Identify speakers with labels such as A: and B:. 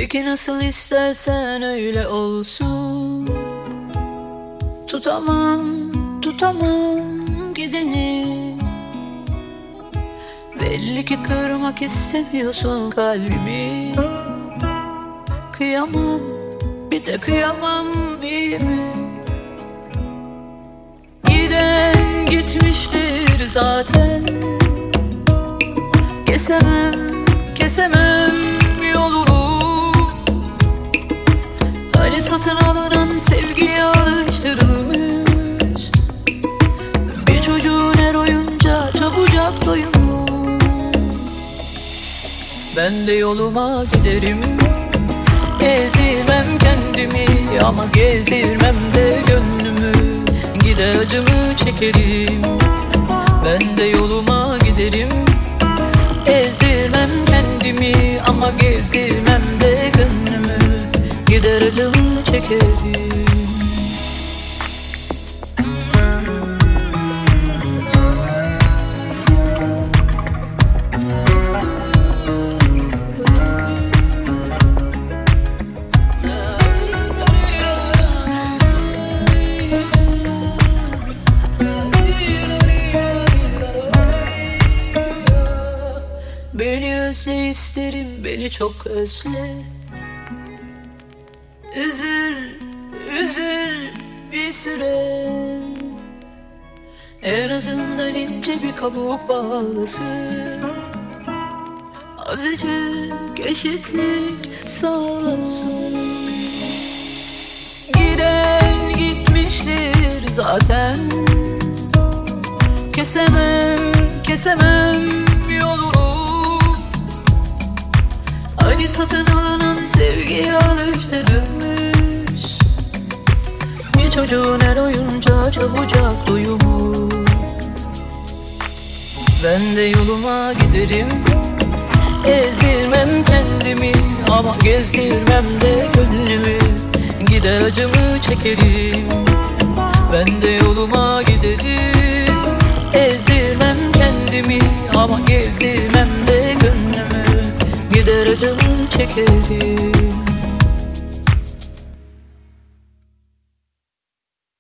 A: Peki nasıl istersen öyle olsun. Tutamam, tutamam gideni. Belli ki kırmak istemiyorsun kalbimi. Kıyamam, bir de kıyamam iyi mi? Giden gitmiştir zaten. Kesemem, kesemem yolunu. Hani satın alınan sevgiye alıştırılmış bir çocuğun her oyuncağı çabucak doyumlu. Ben de yoluma giderim, gezirmem kendimi ama gezirmem de gönlümü. Gider acımı çekerim. Ben de yoluma giderim, ezirmem kendimi ama gezirmem de gönlümü. Gider acımı çekerim. Beni özle isterim, beni çok özle. Üzül, üzül bir süre. En azından ince bir kabuk bağlasın. Azıcık eşitlik sağlasın. Giden gitmiştir zaten. Kesemem, kesemem yolunu. Hani satın alınan sevgiye alıştırılmış bir çocuğun her oyuncağı çabucak doyumu. Ben de yoluma giderim, ezilmem kendimi ama gezdirmem de gönlümü. Gider acımı çekerim. Ben de yoluma giderim, ezilmem kendimi ama gezdirmem de gönlümü. Gider acımı çekerim.